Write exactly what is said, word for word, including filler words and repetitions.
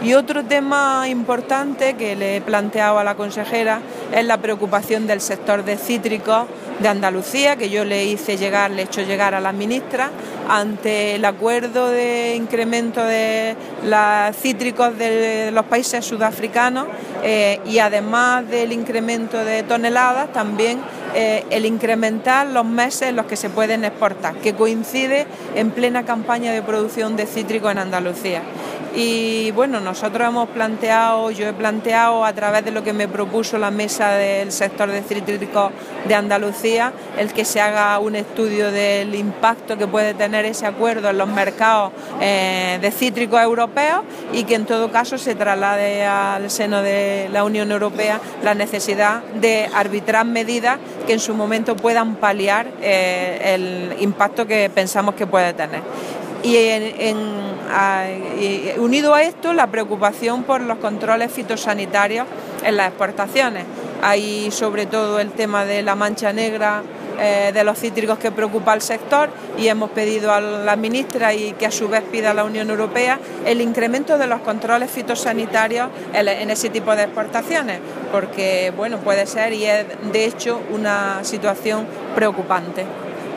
Y otro tema importante que le he planteado a la consejera es la preocupación del sector de cítricos de Andalucía, que yo le hice llegar, le he hecho llegar a la ministra, ante el acuerdo de incremento de los cítricos de los países sudafricanos eh, y además del incremento de toneladas, también eh, el incrementar los meses en los que se pueden exportar, que coincide en plena campaña de producción de cítricos en Andalucía. Y bueno, nosotros hemos planteado, yo he planteado a través de lo que me propuso la mesa del sector de cítricos de Andalucía, el que se haga un estudio del impacto que puede tener ese acuerdo en los mercados eh, de cítricos europeos y que en todo caso se traslade al seno de la Unión Europea la necesidad de arbitrar medidas que en su momento puedan paliar eh, el impacto que pensamos que puede tener. Y, en, en, a, y unido a esto, la preocupación por los controles fitosanitarios en las exportaciones. Hay sobre todo el tema de la mancha negra eh, de los cítricos que preocupa al sector y hemos pedido a la ministra y que a su vez pida a la Unión Europea el incremento de los controles fitosanitarios en, en ese tipo de exportaciones, porque bueno, puede ser y es de hecho una situación preocupante.